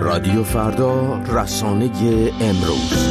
رادیو فردا، رسانه امروز.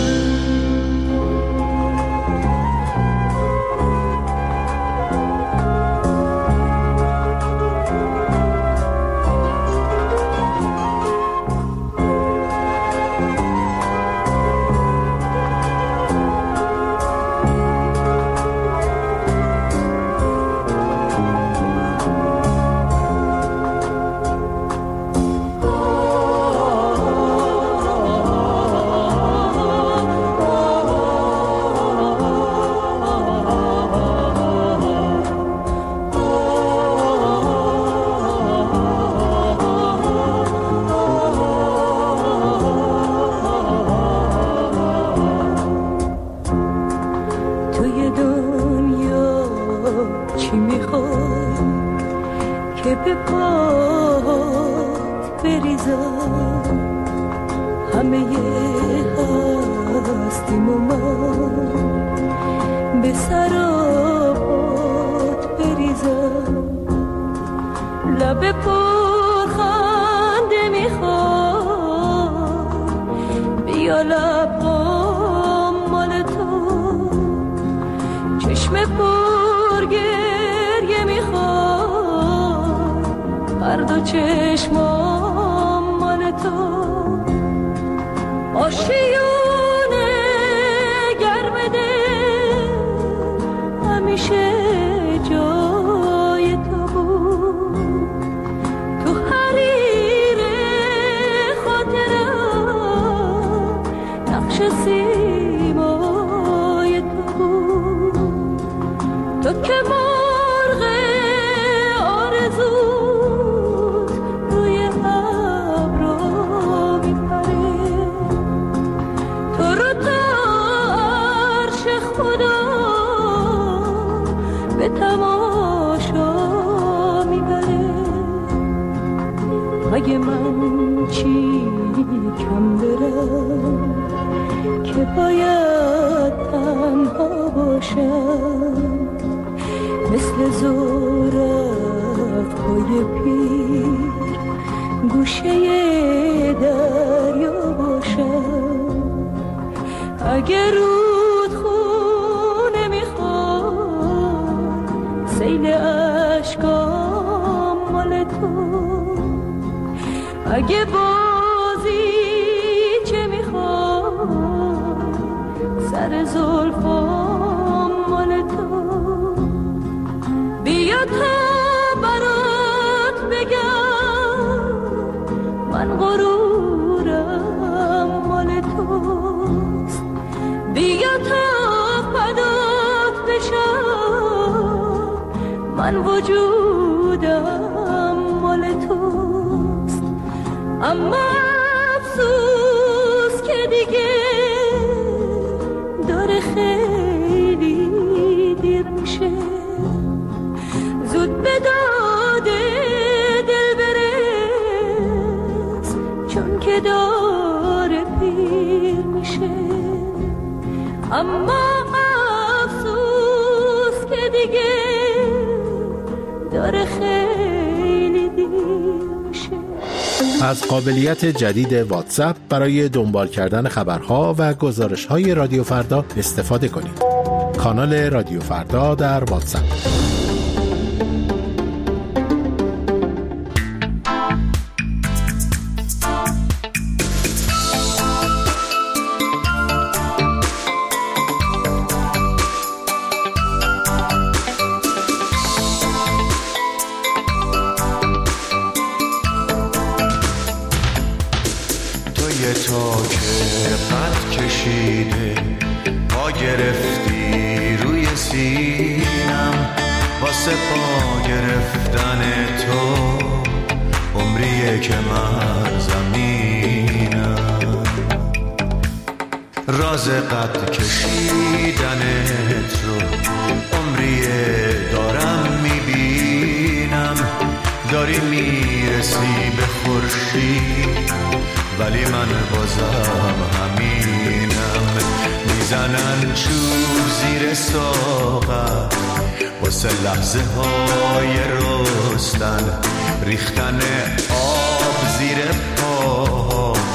از قابلیت جدید واتساپ برای دنبال کردن خبرها و گزارش‌های رادیو فردا استفاده کنید. کانال رادیو فردا در واتساپ. راز قد کشیدنت رو عمریه دارم میبینم، داری میرسی به خورشید ولی من بازم همینم. میزنن چوب زیر ساقم واسه لحظه های رستن، ریختن آب زیر پا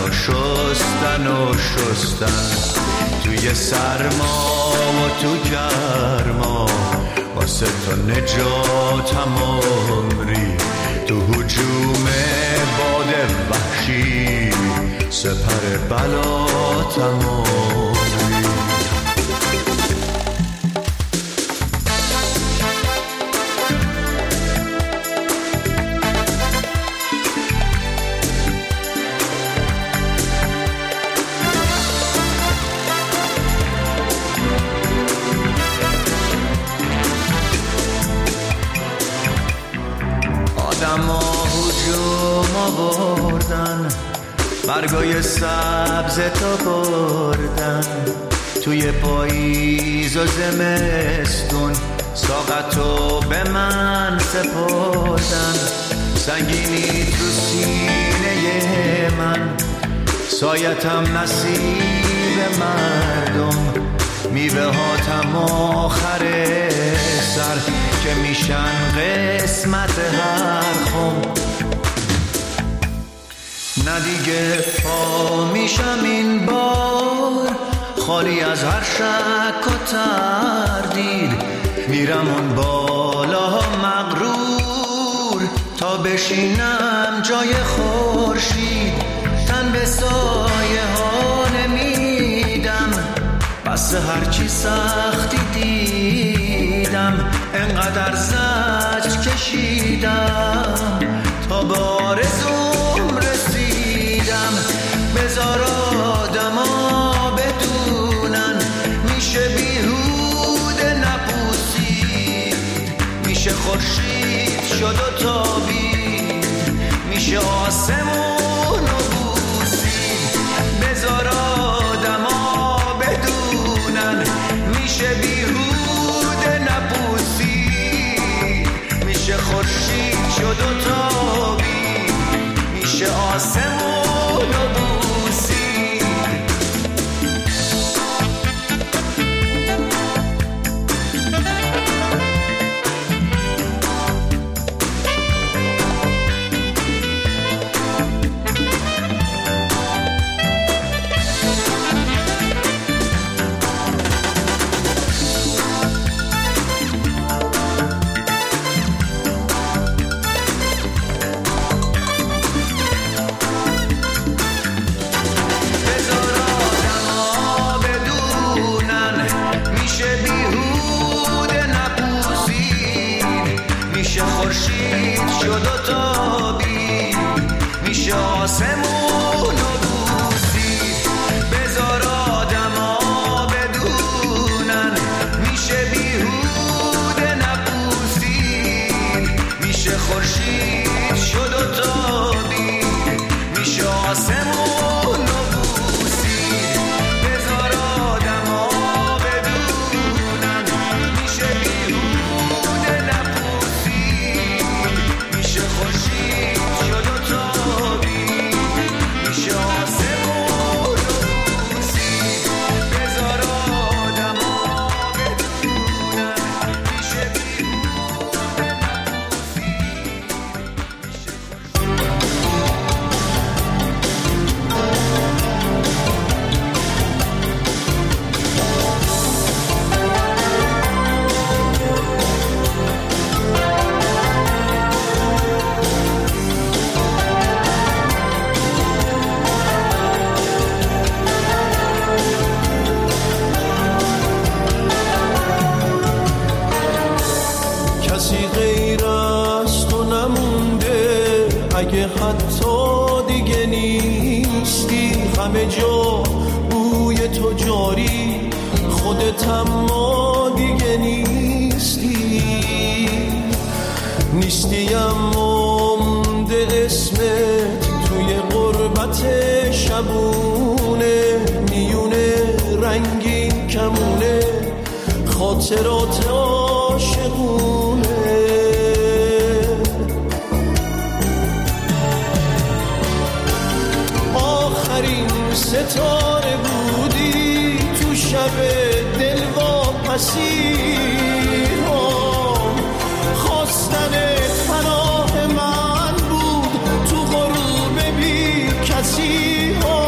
و شستن و شستن، توی سرما و تو گرما، واسه تو نجاتم عمری، تو هجوم باد وحشی سپر بلاتم عمری. برگای سبز تو بردن، توی پاییز و زمستون ساقتو به من سپردن، سنگینی تو سینه من، سایتم نصیب مردم، میوه هاتم آخر سر که میشن قسمت هر خم. نه دیگه پا میشم این بار خالی از هر شک و تردید، میرم اون بالا مغرور تا بشینم جای خورشید، تن به سایه ها نمیدم، بس هرچی سختی دیدم، انقدر زجر کشیدم تا به آرزوم رسیدم. بذار آدما بدونن میشه بیهوده نپوسید، میشه خورشید شد و تابید، میشه آسمون و بوسید. بذار آدما بدونن میشه بیهوده نپوسید، میشه خورشید شد و تابید، میشه آسمون و بوسید. اگه حتی دیگه نیستی، همه جا بوی تو جاری، خودت اما دیگه نیستی. اما مونده اسمت توی غربت شبونه، میونه رنگین کمونه خاطرات عاشقونه. آخرین ستاره بودی تو شب دلواپسی، خواستن پناه من بود تو غروب بی کسی.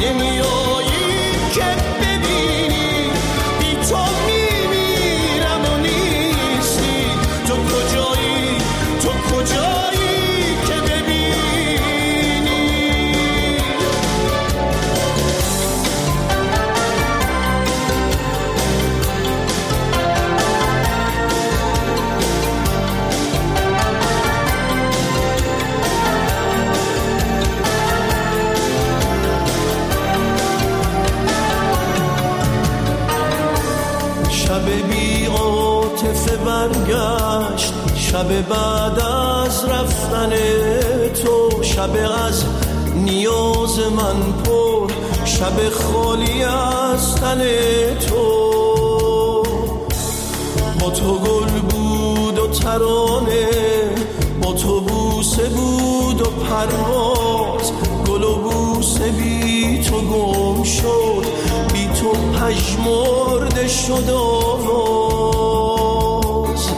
نمیایی که ببینی بی تو میمیرم و نیستی تو کجایی تو کجایی که ببینی شب بی عاطفه برگشت شب بعد از رفتن تو شب از نیاز من پر شب خالی از تن تو با تو گل بود و ترانه با تو بوسه بود و پرواز گل و بوسه بی تو گم شد بی تو پژمرده شد آواز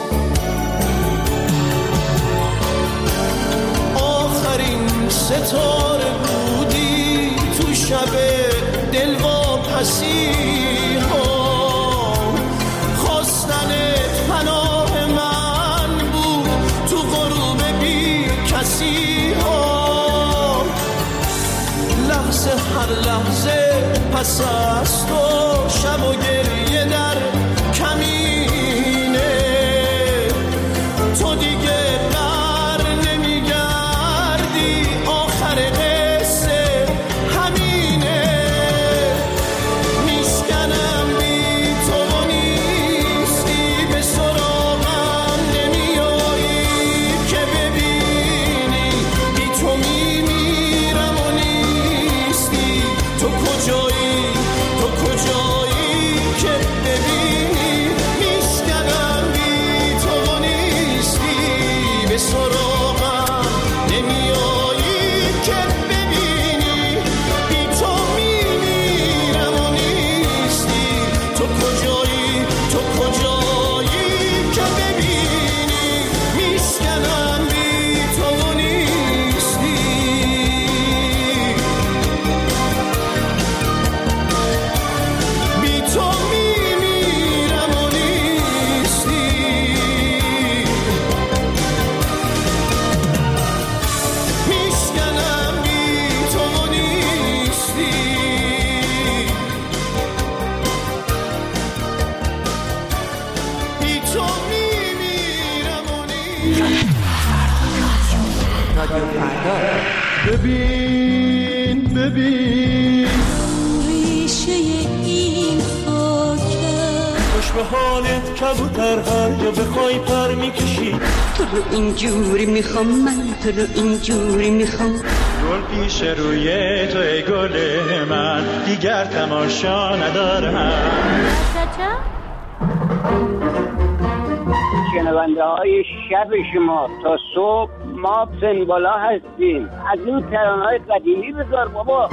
آخرین ستاره بودی تو شب دلواپسی ها خواستنت پناه من بود تو غروب بی کسی ها لحظه هر لحظه پس از تو شب و گریه در کمینه تو دیگه بر نمیگردی آخر قصه همینه میشکنم بی تو و نیستی به سراغم نمیایی که ببینی بی تو میمیرم و نیستی تو کجایی تو کجایی که ببینی میشکنم بی تو و نیستی به سراغم نمیایی که ببینی بی تو میمیرم و نیستی تو کجایی تو کجایی که ببینی میشکنم بی تو و نیستی بی تو میمیرم و نیستی میشکنم بی تو و نیستی بی تو میمیرم و نیستی ببین ببین ریشه این خاکه خوش به حالت کبوتر هر جا بخوای پر میکشی تو رو اینجوری میخوام من تو رو اینجوری میخوام گل پیش روی تو ای گل من دیگر تماشا ندارم شنونده های شب شما تا صبح ما سنبالا هستیم از این ترانه های قدیمی بذار بابا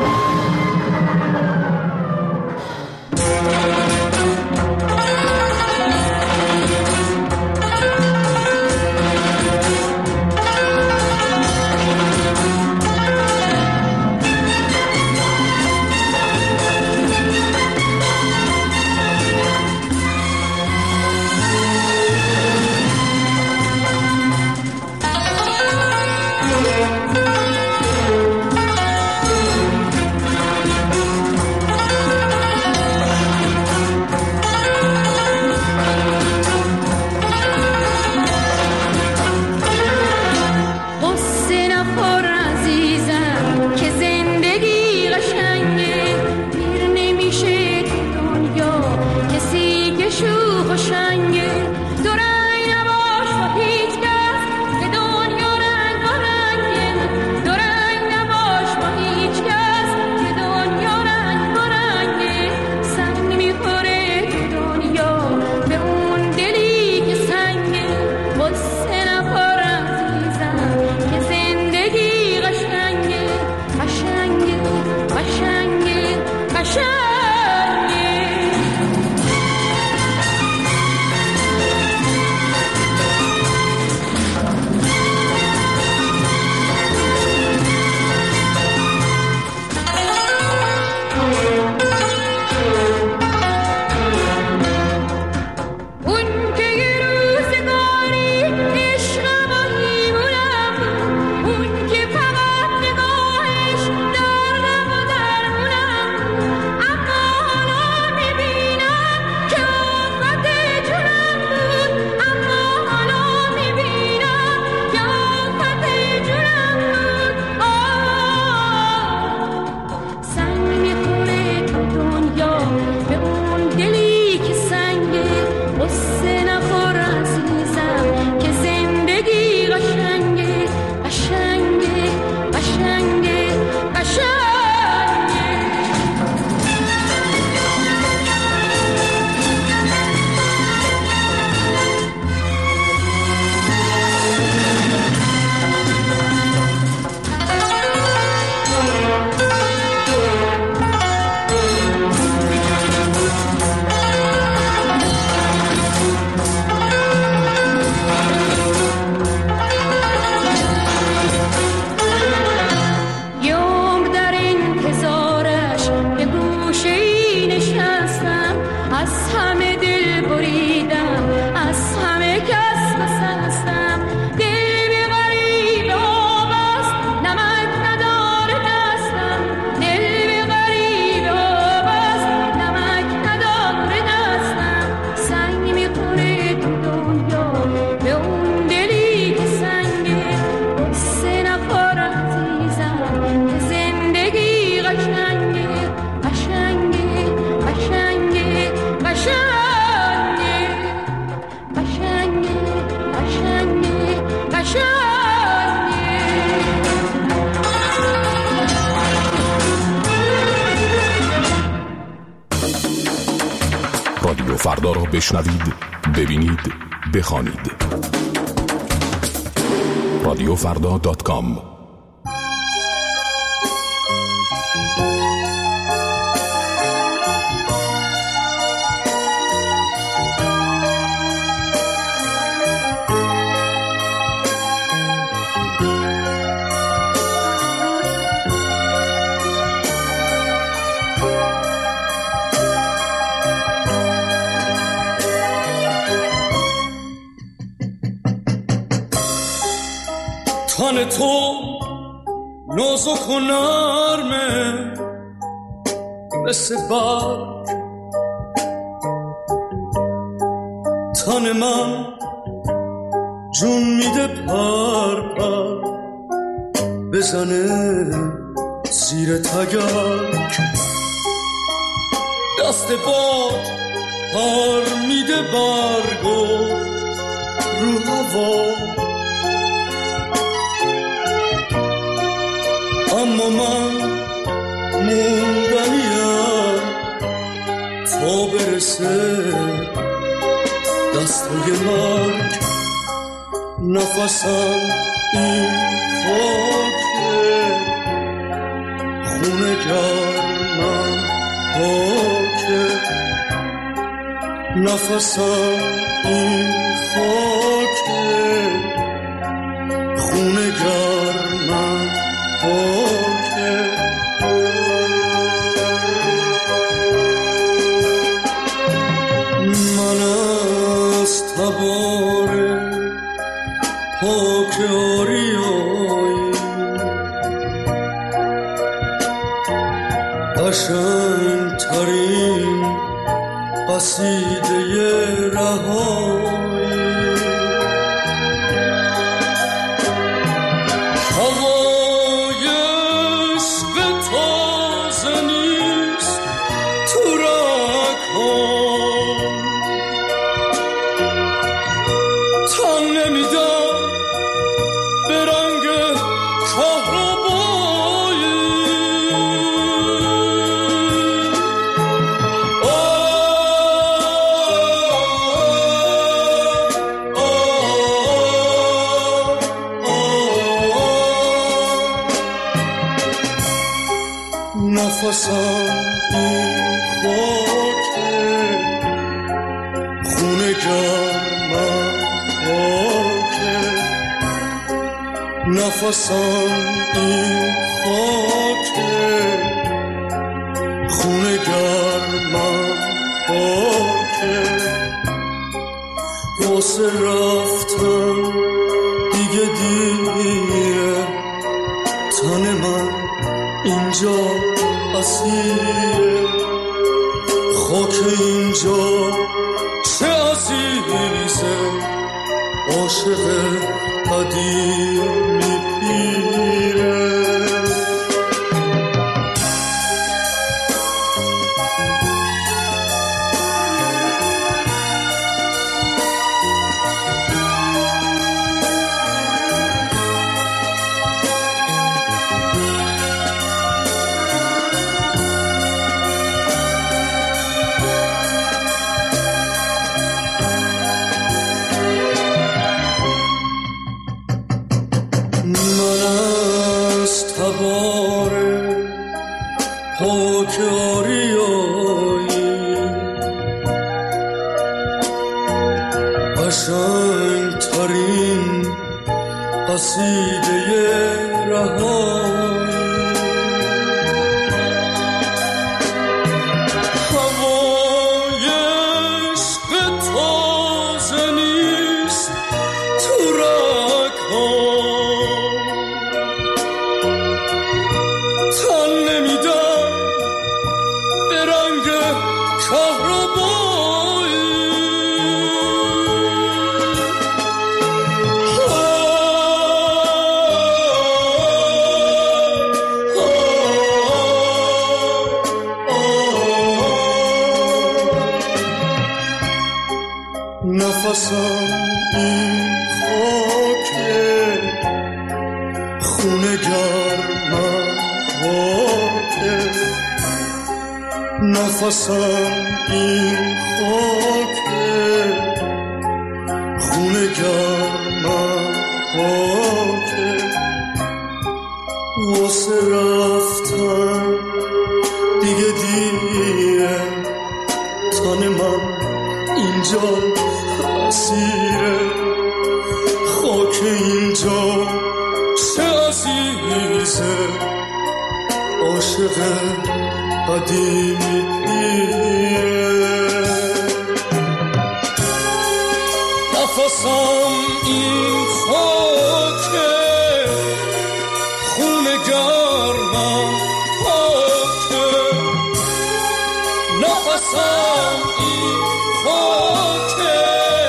فردا را بشنوید، ببینید، بخوانید. رادیوفردا.com. تن تو نازک و نرمه مثل برگ، تن من جون میده پر پر بزنه زیر تگرگ، دست باد پر میده برگو رو هوا، اما من موندنیم تا برسه دستای مرگ، نفسم این خاکه، خونه گرمم پاکه، نفسم این خاکه، خونه گرمم پاکه. من از تبار پاک آریایی قشنگ ترین قصیده رهایی، نفسم این خاکه، خونه گرمم پاکه، نفسم این خاکه، خونه گرمم پاکه، واسه رفتم دیگه دیره، تن من اینجا اسیره، خاک اینجا چه عزیزه، عاشق قدیمی پیره. نفسم این خاکه، خونه گرمم خاکه، نفسم این خاکه، خونه گرمم پاکه، واسه رفتن دیگه دیره، تن من اینجا اسیره، خاک اینجا چه عزیزه، عاشق قدیمی نفسم این خاکه، خون گرمم پاکه، نفسم این خاکه،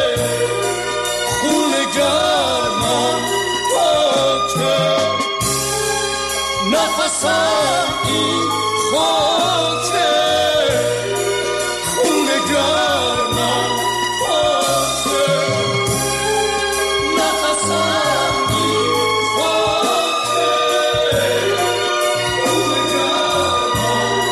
خون گرمم پاکه، نفسم این خاکه، خون گرمم پاکه، نفسم این خاکه، خون گرمم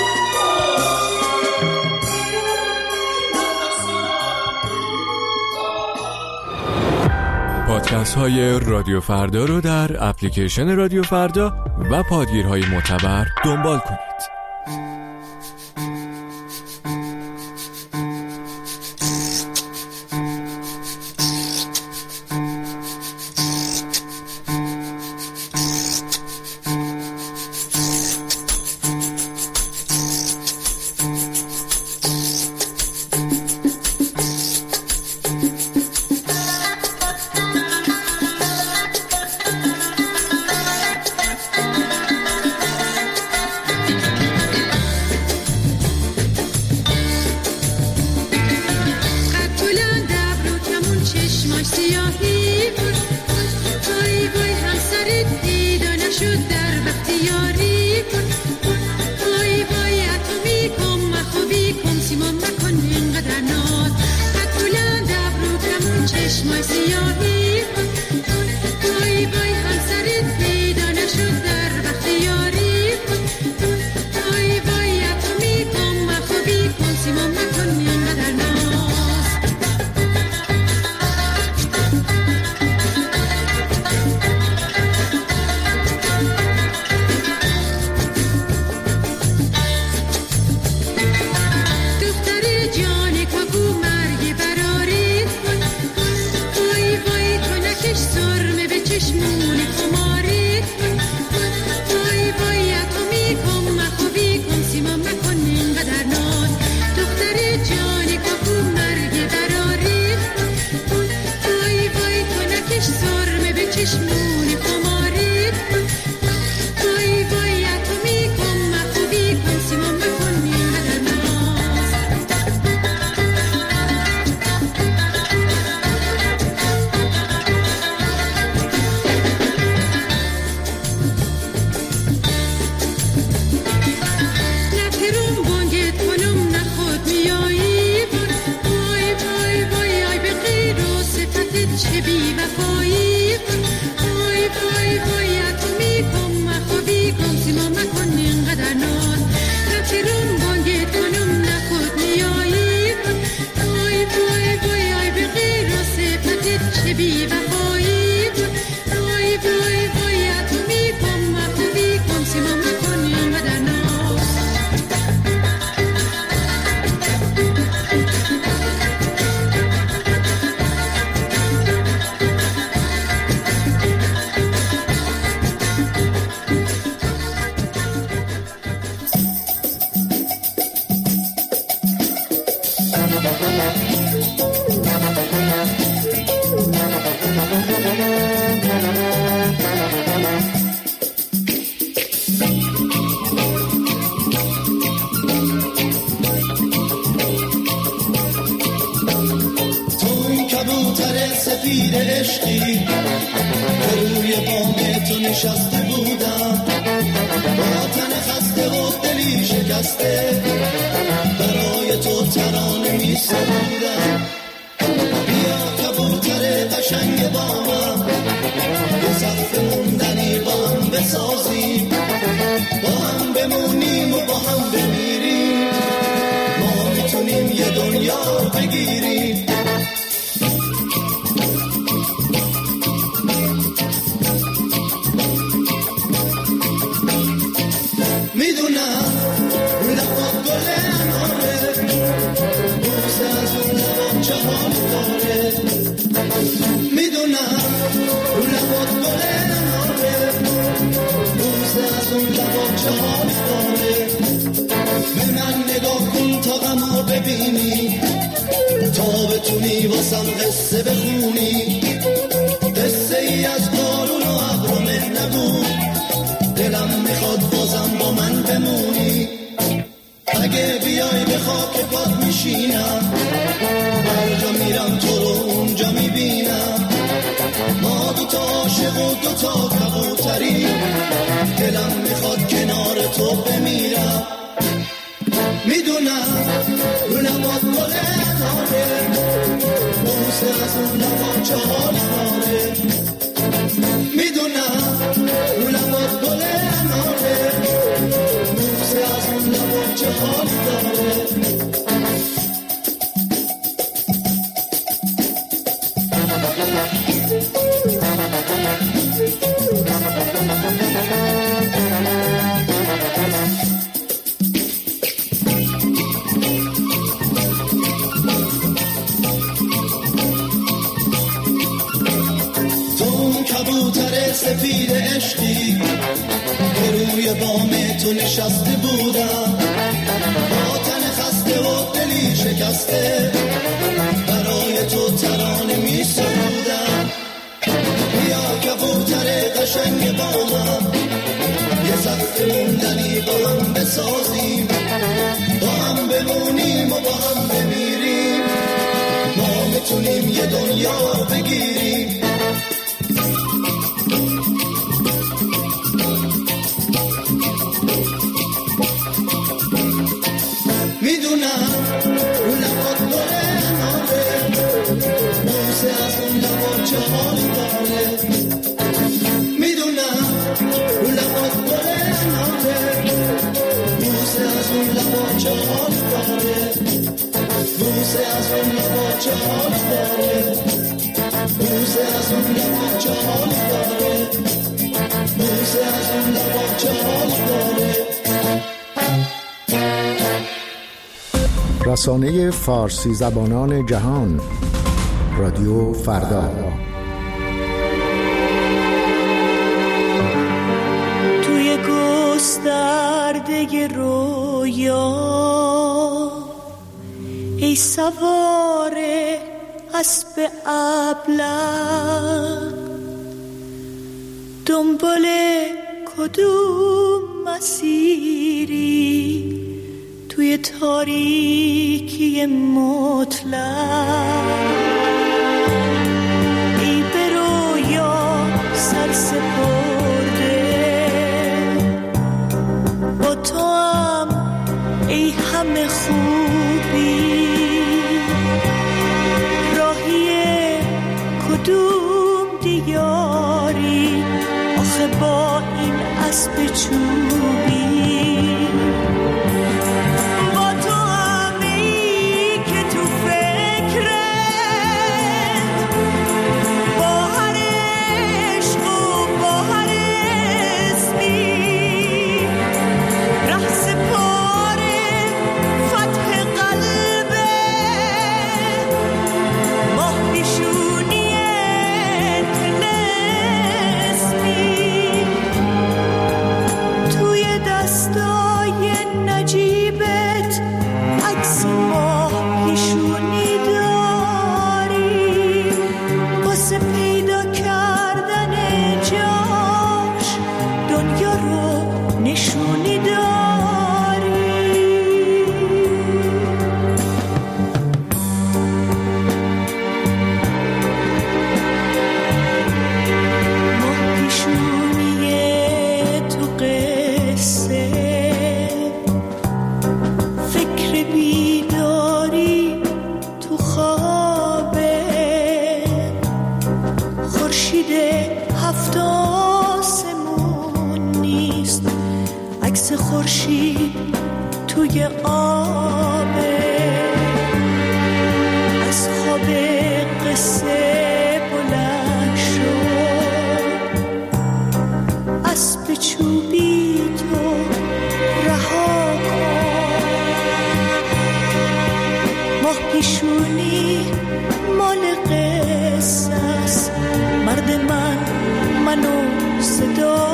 پاکه. پادکست های رادیو فردا رو در اپلیکیشن رادیو فردا و پادگیرهای معتبر دنبال کنید. سفید عشقی که روی بام تو نشسته بودم، با تن خسته و دلی شکسته برای تو ترانه می سرودم. بیا کبوتر قشنگ بامم، یه سقف موندنی با هم بسازیم، با هم بمونیم و با هم بمیریم. بگیری. میدونم لبات گل اناره، بوسه از اون لبات چه حال داره. میدونم لبات گل اناره، بوسه از اون لبات چه حال داره. به من نگاه کن تا غمو ببینی، تا بتونی واسم قصه بخونی. قصه ای از بارون و ابر و مه نگو، دلم میخواد بازم با من بمونی. اگه بیای به خاک پات میشینم، هر جا میرم تو رو اونجا میبینم. ما دوتا عاشق و دوتا کبوتری، دلم میخواد کنار تو بمیرم. میدونم رو لبات گل اناره، بوسه از اون لبات چه حال داره. میدونم رو لبات گل اناره، بوسه از اون لبات چه حال داره. کبوتر سفید عشقی که روی بام تو نشسته بودم، با تن خسته و دلی شکسته برای تو ترانه می سرودم. بیا کبوتر قشنگ بامم، یه سخت موندنی با هم بسازیم، با هم بمونیم و با هم بمیریم. ما میتونیم یه دنیا بگیریم. میدونم رو لبات گل اناره، بوسه از اون لبات چه حال داره. میدونم رو لبات گل اناره، بوسه از اون لبات چه حال داره. بوسه از اون لبات چه حال داره. بوسه از اون لبات چه حال داره. بوسه از اون لبات چه حال داره. رسانه فارسی زبانان جهان، رادیو فردا. توی گسترده رویا ای سوار اسب ابله، دنبال کدوم مسیری توی تاریکی مطلق؟ ای به رویا سر سپرده، با تو هم ای همه خوبی، راهی کدوم دیاری آخه با این اسب چوبی؟ خورشید توی آبه. قصه بلند شد، اسب چوبی تو رها کن. ماه پیشونی مال قصه است، مرد منو صدا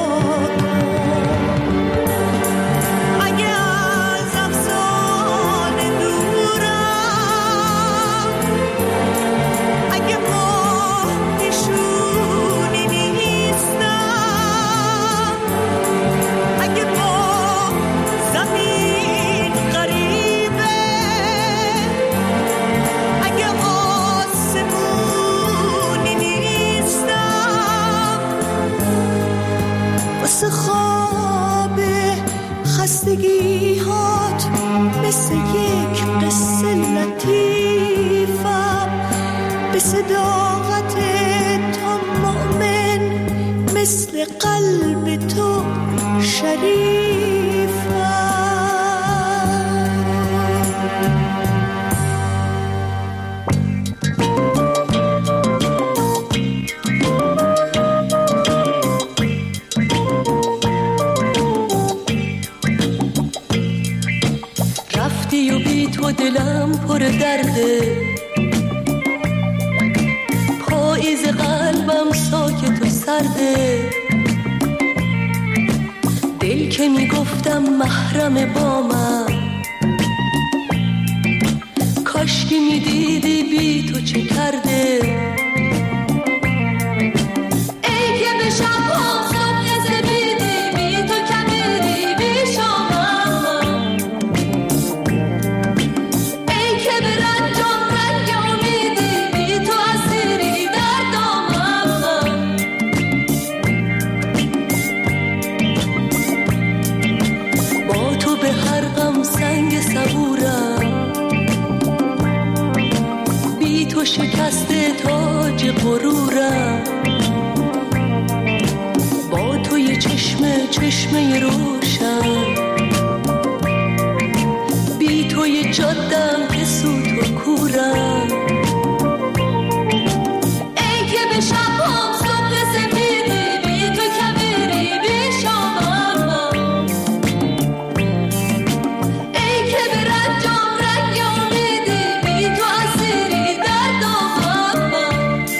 خستگی‌هات مثل یک قصه لطیفم، به صداقت تو مؤمن، مثل قلب تو شریفم. تو دلم پر درده، پاییز قلبم ساکت و سرده. دل که میگفتم محرم با من، کاشکی میدیدی بی تو چه کرده. ای که به شب ها صبح زبیدی، بی تو کمیدی بی شامم. ای که به رنجام رنگ امیدی، بی تو اسیری در دامم. با تو به هر غم سنگ صبورم، بی تو شکسته تاج غرورم. با تو یه چشمه روشن، بی تو یه جادم که سوت و کورم. ای که به شب هم صبح سفیدی، بی تو کبیری بی شامم. ای که به رنجام رنگ امیدی، بی تو اسیری در دامم.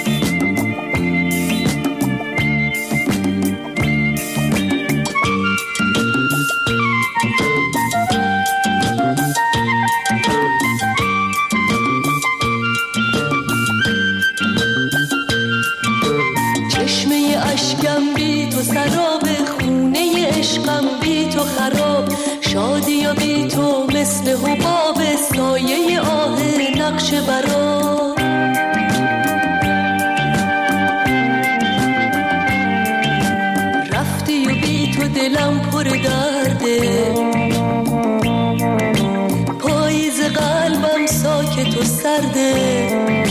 چشمه اشکم بی تو سراب، خونه عشقم بی تو خراب. شادی بی تو مثل حباب، سایه آه نقش برا. رفتی و بی تو دلم پر درده، پاییز قلبم ساکت و سرده.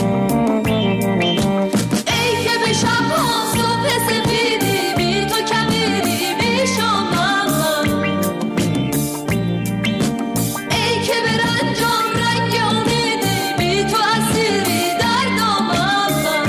ای که به شب ها صبح سفیدی، بی تو کبیری بی شامم. ای که به رنجام رنگ امیدی، بی تو اسیری در دامم.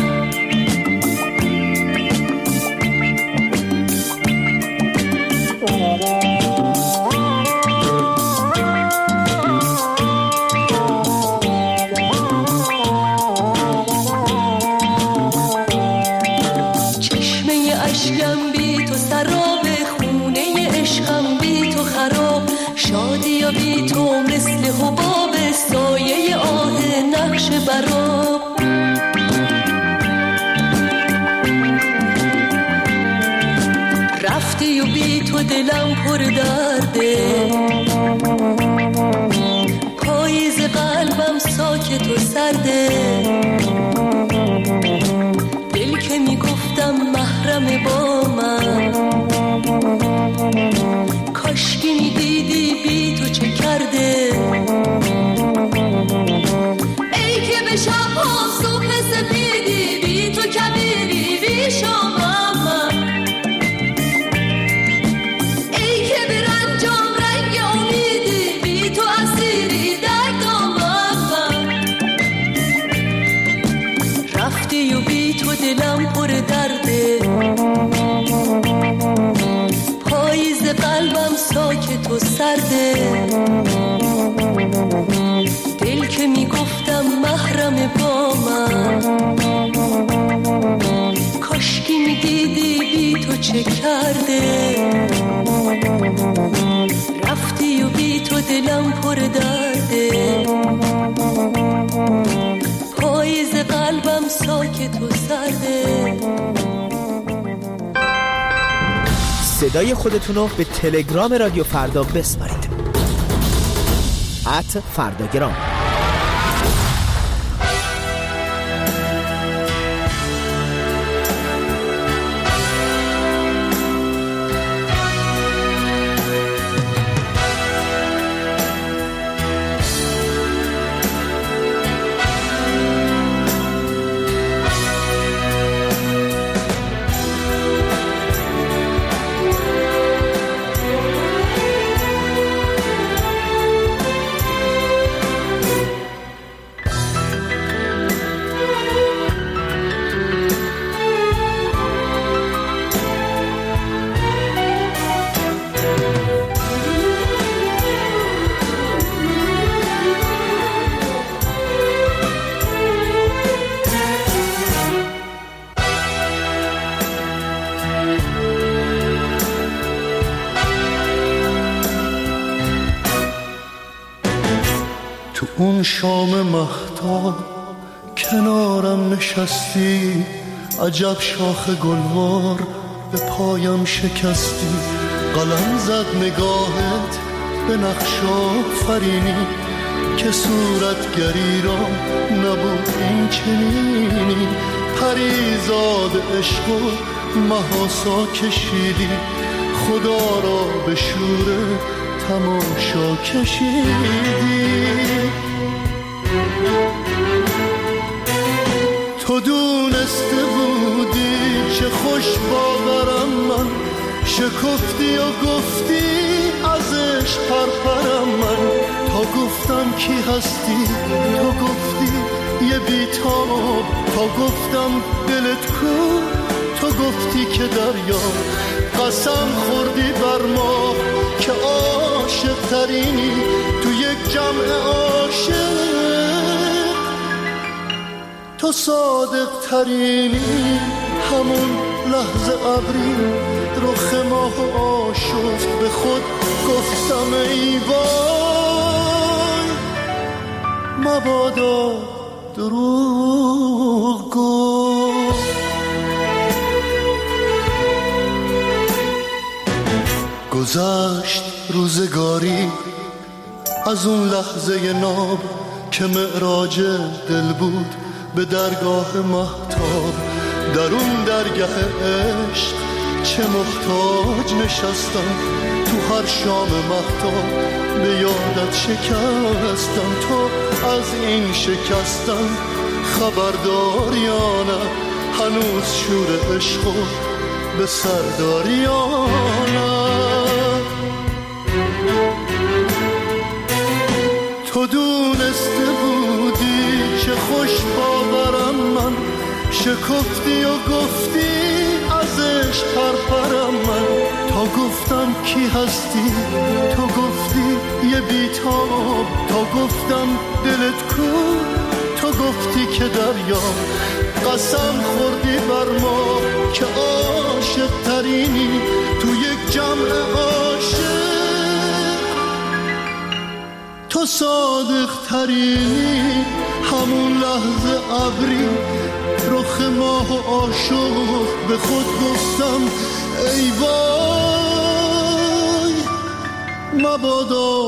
چشمه اشکم بی تو سراب، خونه عشقم بی تو خراب. شادی بی تو مثل حباب، سایه آه نقش برا. رفتی و بی تو دلم پر درده، پاییز قلبم ساکت و سرده. دل که میگفتم محرم با من، کاشکی میدیدی بی تو چه کرده. ای که به شب ها صبح سفیدی، بی تو کبیری بی شامم. ای که به رنجام رنگ امیدی، دلم پر درده، پاییز قلبم ساکت و سرده. صدای خودتونو به تلگرام رادیو فردا بسپارید. @فرداگرام. اون شام مهتاب کنارم نشستی، عجب شاخ گلوار به پایم شکستی. قلم زد نگاهت به نقش آفرینی که صورتگری را نبود این چنینی. پریزاد عشق و محاسا کشیدی، خدا را به شور تماشا کشیدی. تو دونسته بودی چه خوش باورم من، شکفتی و گفتی ازش پرپرم من. تا گفتم کی هستی تو گفتی یه بیتاب، تا گفتم دلت کو تو گفتی که دریا. قسم خوردی بر ما که عاشق ترینی تو یک جمع عاشق، تو صادق ترینی. همون لحظه ابری رخ ماه آشفت، به خود گفتم ای وای مبادا دروغ گفت. گذشت روزگاری از اون لحظه ناب که معراج دل بود به درگاه مهتاب. در اون درگاه عشق چه محتاج نشستم، تو هر شام مهتاب به یادت شکستم. تو از این شکستم خبردار یا نه، هنوز شور عشقو به سردار یا نه. تو دونسته بودی چه خوش باورم من، شکفتی و گفتی ازش پرپرم من. تا گفتم کی هستی تو گفتی یه بیتاب، تا گفتم دلت کو تو گفتی که دریا. قسم خوردی بر ما که عاشق ترینی تو یک جمع عاشق، تو صادق ترینی. همون لحظه ابری رخ ماه و عاشق، به خود گفتم ای وای مبادا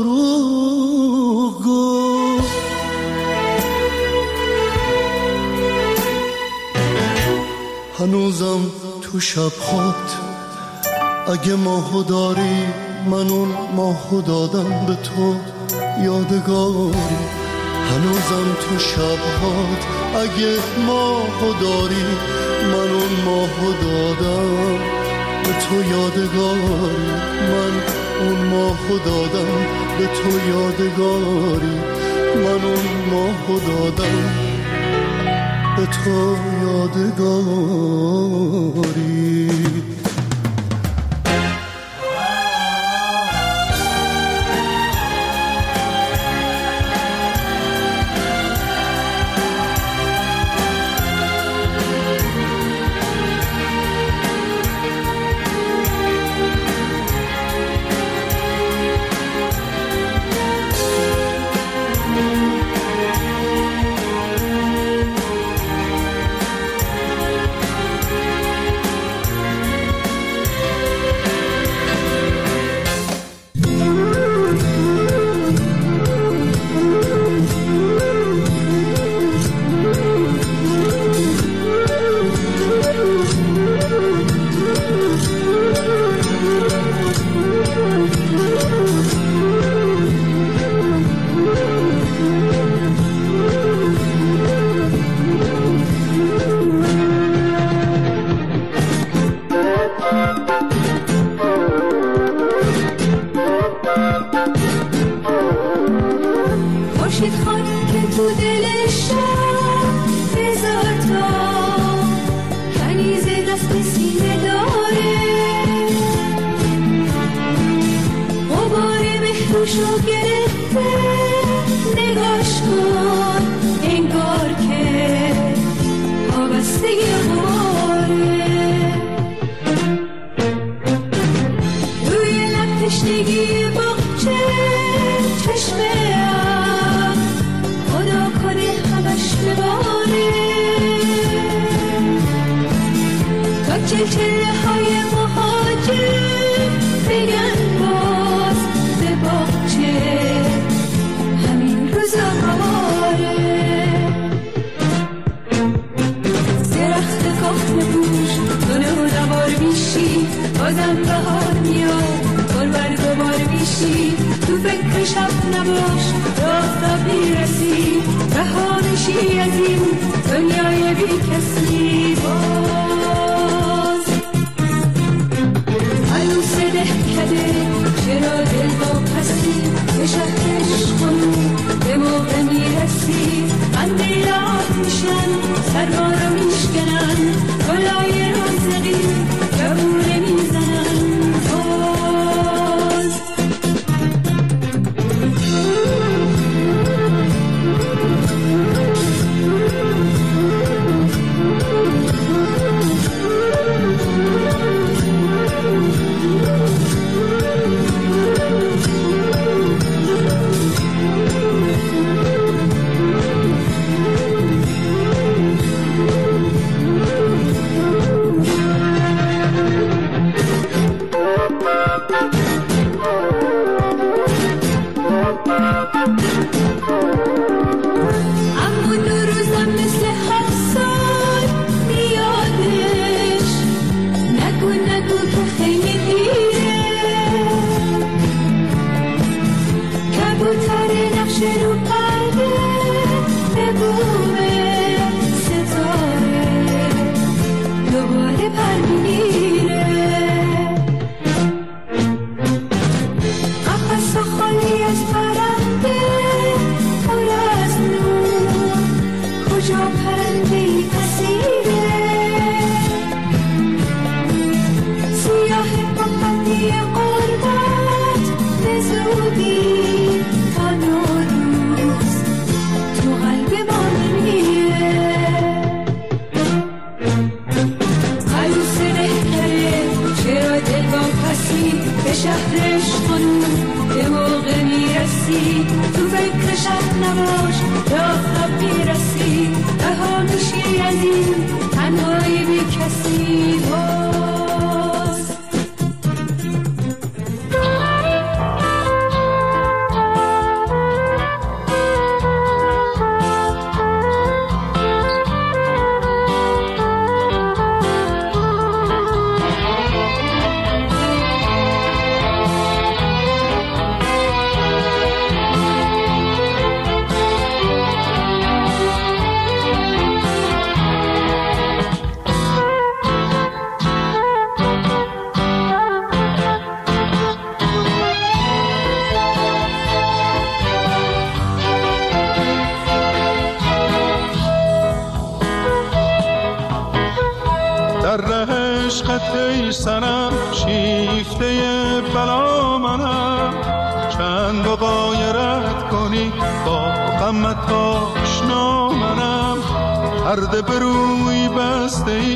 دروغ گفت. هنوزم تو شب‌هات اگه ماهو داری، من اون ماهو دادم به تو یادگاری. هنوزم تو شب‌هات اگه ماهو داری، من اون ماهو دادم به تو یادگاری. من اون ماهو دادم به تو یادگاری. من اون ماهو دادم به تو یادگاری. خورشید خان که تو دلش بذار تا کنیز دست سینه داره غبار مهروشو گرفته نگاش کن انگار که وابسته غباره روی لب تشنگی باغچه چشمه خدا کنه همش بباره تا چلچله های مهاجر بگن باز به باغچه همین روزا باره درخت کهنه پوش دونه و دوار میشی بازم بهار میاد گل برگ و بار میشی تو فکر شب نباش راه میرسی رها میشی از این دنیای بی کسی باز عروس دهکده چرا دل با پسی به شهرش کنو به موقع میرسی قندیلات میشن سربارو میشکنن گلای رازقی جوونه میزنن باز سنم شیفته بلا منم چند و غایرت کنی با غمت آشنا منم پرده به روی بسته ای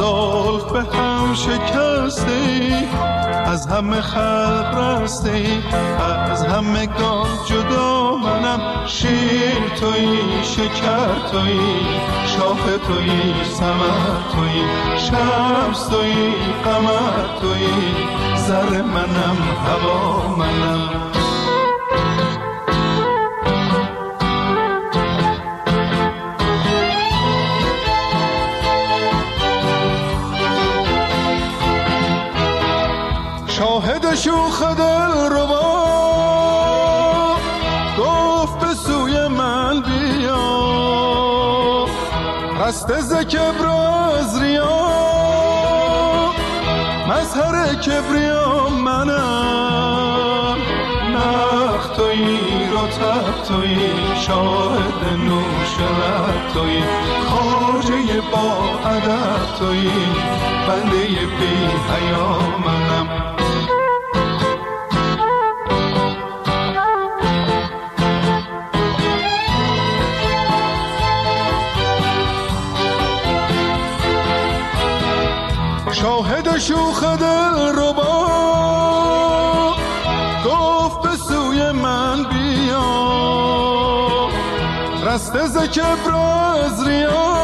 زلف به هم شکسته ای از همه خلق رسته ای از همه گان جدا منم شیر تویی شکر تویی شاه تویی ثمر تویی شمس تویی قمر تویی زر منم هوا منم شاهد شوخ دل ربا گفت به سوی من بیا رسته ز کبر از ریا مظهر کبریا منم وقت تویی رطب تویی شاهد نوش لب تویی خواجه با ادب تویی بنده بی حیا منم شاهد شوخ دل ربا گفت به سوی من بیا رسته ز کبر از ریا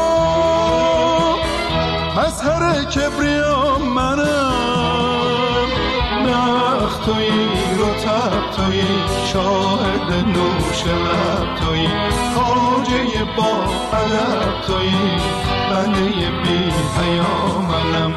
مظهر کبریا منم نخ تویی رطب تویی شاهد نوش لب تویی خواجه با ادب تویی بنده بی حیا منم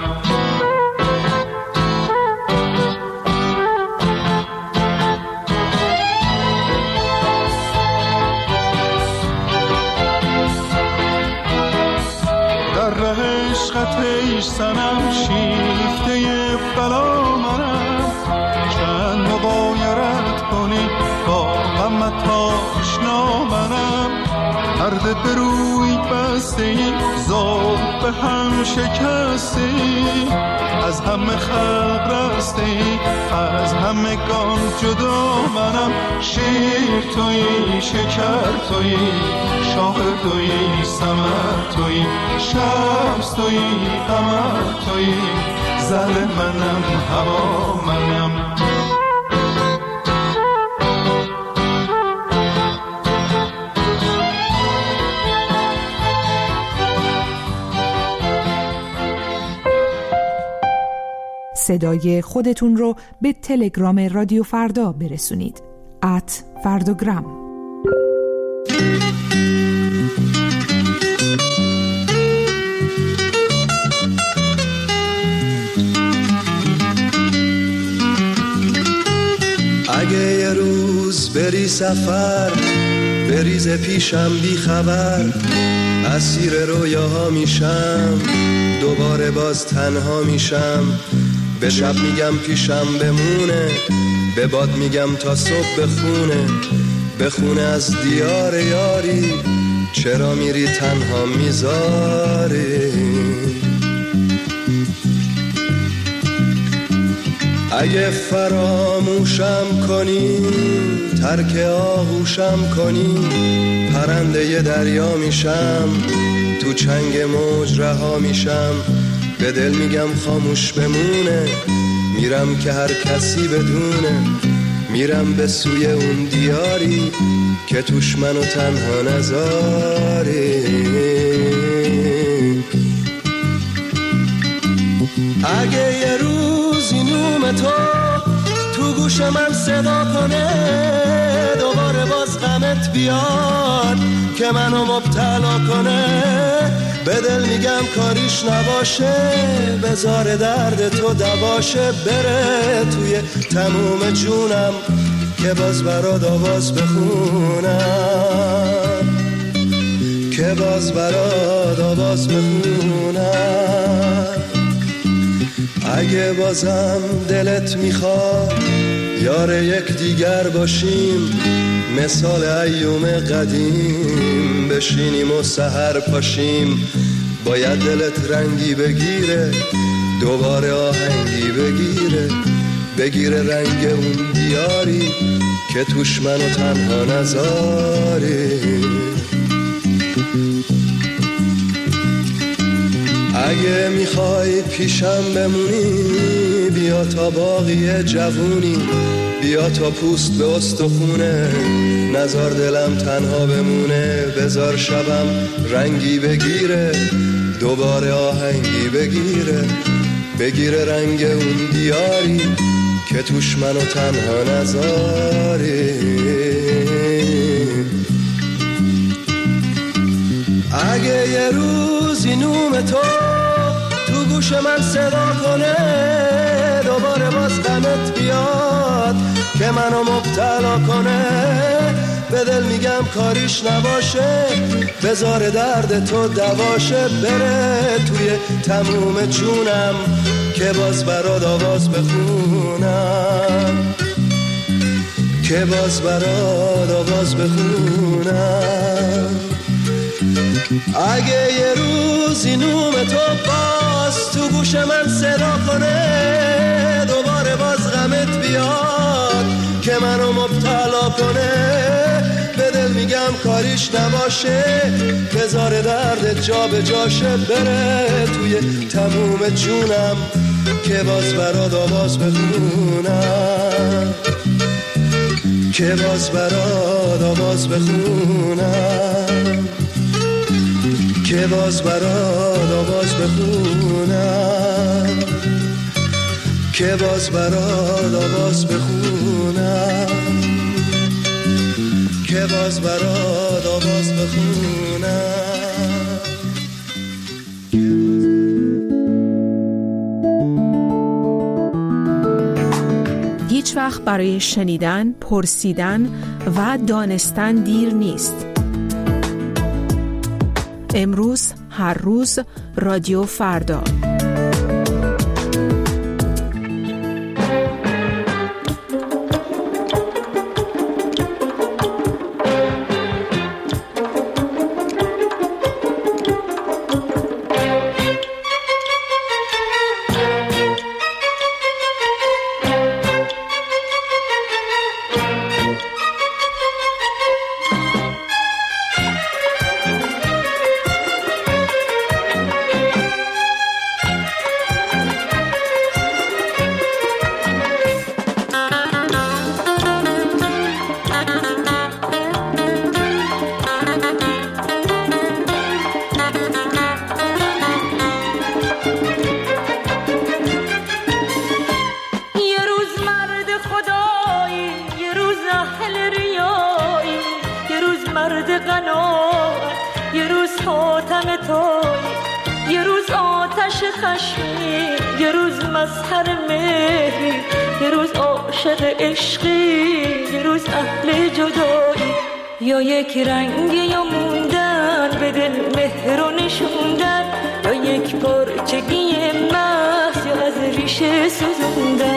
عشقت سنم شیفته بلا منم چند مبایرت کنی با غمت آشنا منم هر ده بروی بسته ای زود به هم شکسته ای از همه خلق رسته ای از همه گان جدا منم شیر تویی شکر تویی شاه تویی ثمر تویی شمس تویی قمر تویی زل منم هوا منم صدای خودتون رو به تلگرام رادیو فردا برسونید @فردوگرام. اگه یه روز بری سفر بریز پیشم بی خبر اسیر رویاها میشم دوباره باز تنها میشم به شب میگم پیشم بمونه به باد میگم تا صبح بخونه از دیار یاری چرا میری تنها میذاری اگه فراموشم کنی ترک آغوشم کنی پرنده ی دریا میشم تو چنگ موج رها میشم به دل میگم خاموش بمونه میرم که هر کسی بدونه میرم به سوی اون دیاری که توش منو تنها نذاری اگه یه روزی نوم تو گوش من صدا کنه دوباره باز غمت بیاد که منو مبتلا کنه به دل میگم کاریش نباشه بذار درد تو دواشه بره توی تموم جونم که باز برات آواز بخونم که باز برات آواز بخونم اگه بازم دلت میخواد یار یک دیگر باشیم مثال ایوم قدیم بشینیم و سحر پاشیم باید دلت رنگی بگیره دوباره آهنگی بگیره رنگ اون دیاری که توش منو تنها نذاری اگه میخوای پیشم بمونی بیا تا باقی جوونی بیا تا پوست به استخونه نزار دلم تنها بمونه بزار شبم رنگی بگیره دوباره آهنگی بگیره رنگ اون دیاری که توش منو تنها نذاری اگه یه روزی نوم تو گوش من صدا کنه دوباره باز غمت بیاد که منو مبتلا کنه به دل میگم کاریش نباشه بذار درد تو دواشه بره توی تموم جونم که باز برات آواز بخونم که که باز برات آواز بخونم. اگه یه روزی نوم تو باز تو گوش من صدا کنه، دوباره باز غمت بیاد که منو مبتلا کنه، به دل میگم کاریش نباشه، بذار دردت جا به جاشه، بره توی تموم جونم که باز برات آواز بخونم، که باز برات آواز بخونم، که باز برات آواز بخونم، که باز برات آواز بخونم، که باز برات آواز بخونم. هیچ وقت برای شنیدن، پرسیدن و دانستن دیر نیست. امروز، هر روز، رادیو فردا. یه روز مظهر مهری، یه روز عاشق عشقی، یه روز اهل جدایی، یا یک رنگی یا موندن به دل مهر و نشوندن، یا یک پرچگی محض یا از ریشه سوزوندن.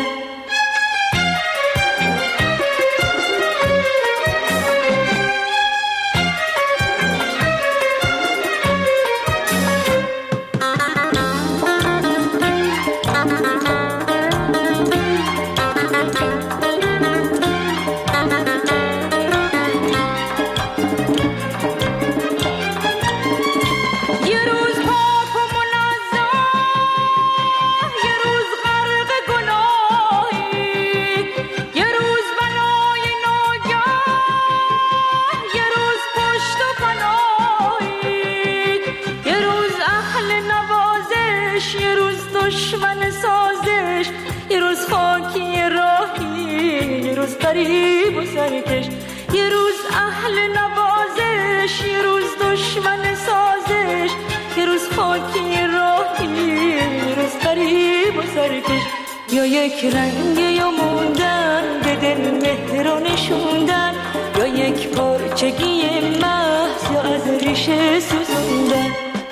غریب و سرکش، یه روز اهل نوازش، یه روز دشمن سازش، یه روز خاکی راهی، یه روز غریب و سرکش، یا یک رنگ یا موندن به دل مهر و نشوندن، یا یک پرچگی محض یا از ریشه سوزوندن.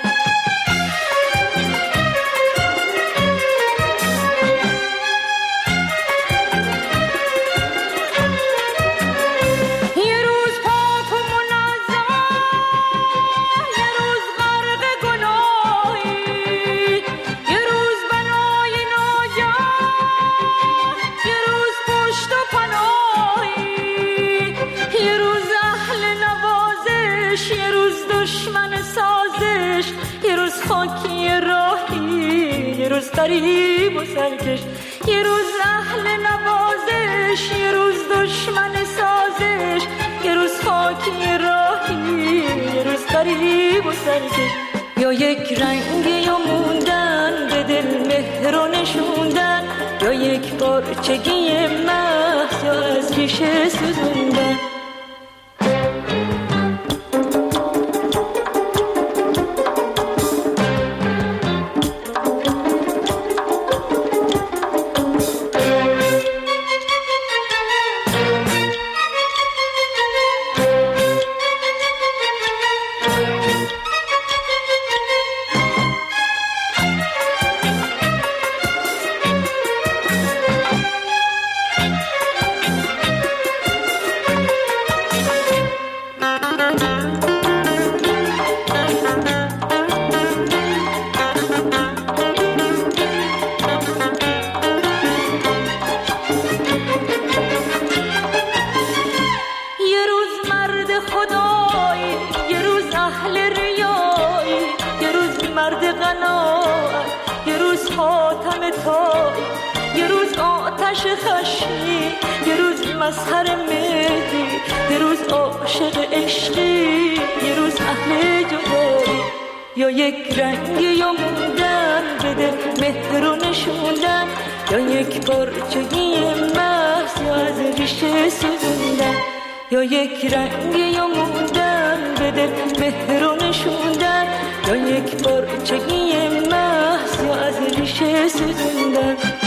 غریب و سرکش، یه روز اهل نوازش، یه روز دشمن سازش، یه روز خاکی راهی، یه روز غریب و سرکش، یا یک رنگ یا موندن به دل مهر و نشوندن، یا یک پرچگی محض یا از ریشه سوزوندن. یه روز آتش خشمی، یه روز مظهر مهری، یه روز عاشق عشقی، یه روز اهل جدایی. یا یک رنگی یا موندن بده مهر رو نشوندن، یا یک پارچگی محض یا از ریشه سوزوندن. یا یک رنگی یا موندن بده مهر رو نشوندن، یا یک پارچگی محض یا از ریشه سوزوندن.